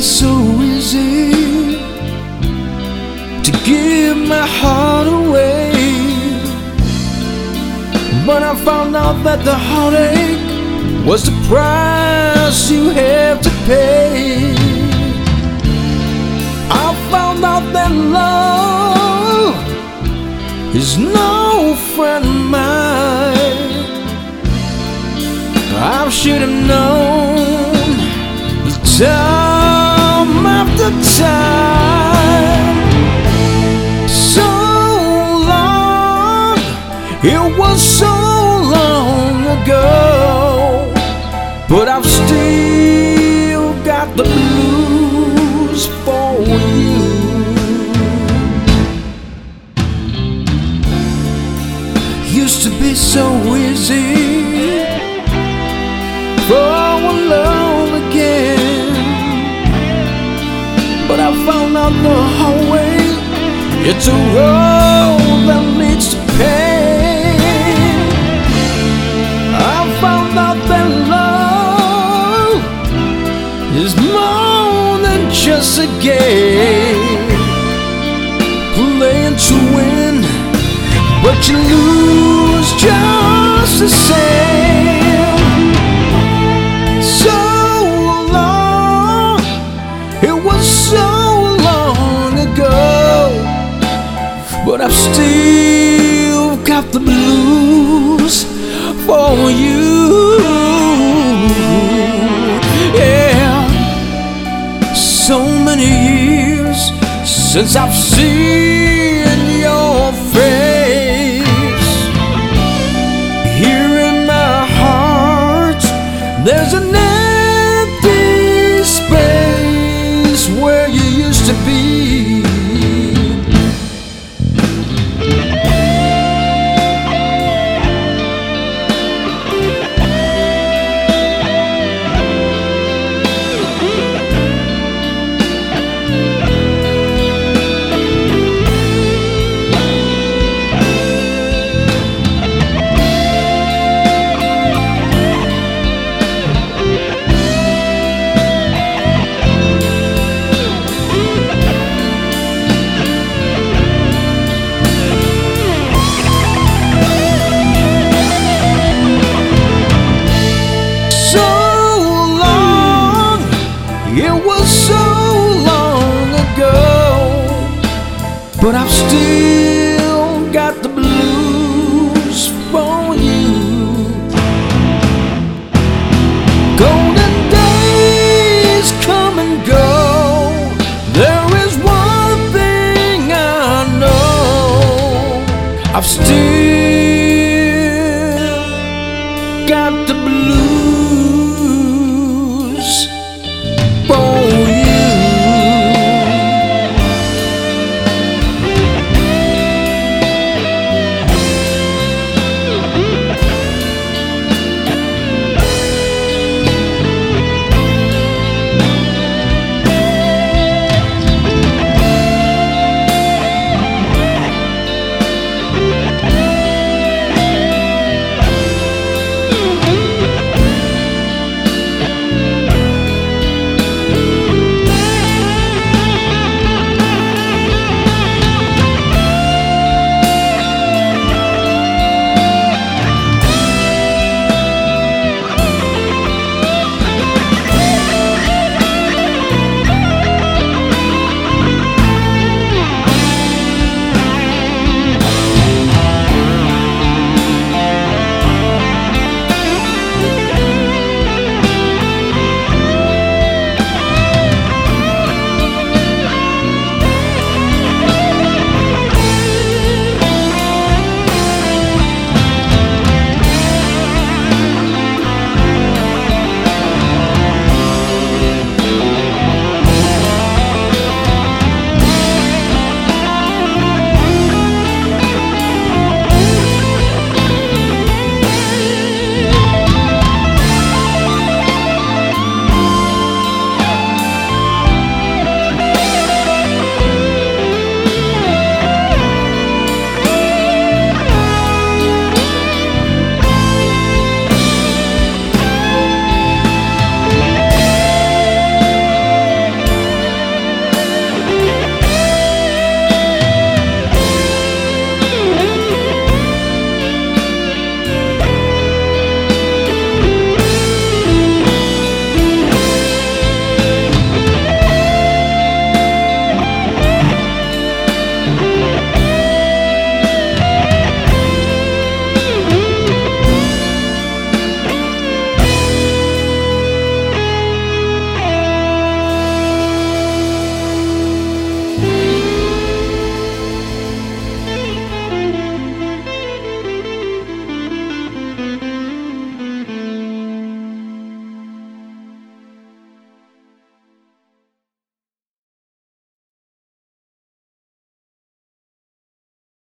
so easy to give my heart away, but I found out that the heartache was the price you have to pay. I found out that love is no friend of mine. I should have known the time after time. So long, it was so long ago, but I've still got the blues for you. Used to be so easy fall in love again, but I found out the hard way. It's a road that leads to pain. I found out that love is more than just a game, playing to win, but you lose just the same. But I've still got the blues for you. Yeah, so many years since I've seen your face. Here in my heart there's an empty space where you used to be. It was so long ago, but I've still got the blues for you. Golden days come and go. There is one thing I know, I've still